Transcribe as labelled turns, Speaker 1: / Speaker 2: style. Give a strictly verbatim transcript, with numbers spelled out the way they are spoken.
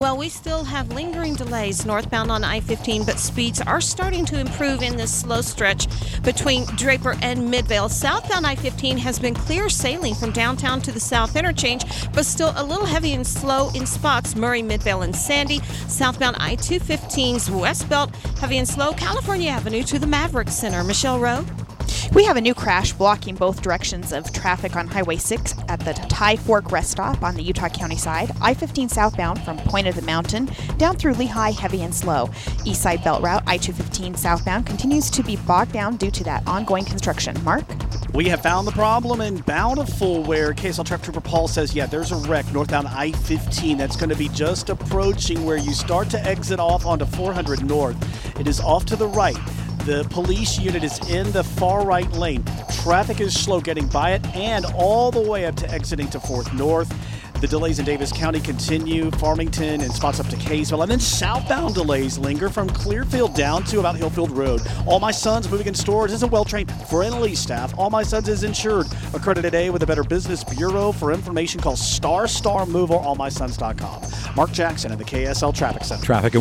Speaker 1: Well, we still have lingering delays northbound on I fifteen, but speeds are starting to improve in this slow stretch between Draper and Midvale. Southbound I fifteen has been clear sailing from downtown to the south interchange, but still a little heavy and slow in spots, Murray, Midvale, and Sandy. Southbound I two fifteen's west belt, heavy and slow, California Avenue to the Maverick Center. Michelle Rowe?
Speaker 2: We have a new crash blocking both directions of traffic on Highway six at the Tie Fork rest stop on the Utah County side. I fifteen southbound from Point of the Mountain down through Lehigh, heavy and slow. East side belt route I two fifteen southbound continues to be bogged down due to that ongoing construction. Mark?
Speaker 3: We have found the problem in Bountiful, where K S L Traffic Trooper Paul says, yeah, there's a wreck northbound I fifteen that's going to be just approaching where you start to exit off onto four hundred north. It is off to the right. The police unit is in the far right lane. Traffic is slow getting by it and all the way up to exiting to fourth North. The delays in Davis County continue, Farmington and spots up to Kaysville. And then southbound delays linger from Clearfield down to about Hillfield Road. All My Sons Moving and Storage is a well-trained, friendly staff. All My Sons is insured. Accredited A with the Better Business Bureau. For information, call Star Star Move or all my sons dot com. Mark Jackson at the K S L Traffic Center.
Speaker 4: Traffic